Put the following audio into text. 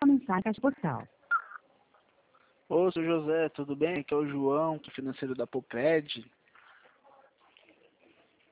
sua mensagem caixa postal. Ô, seu José, tudo bem? Aqui é o João, financeiro da Popred.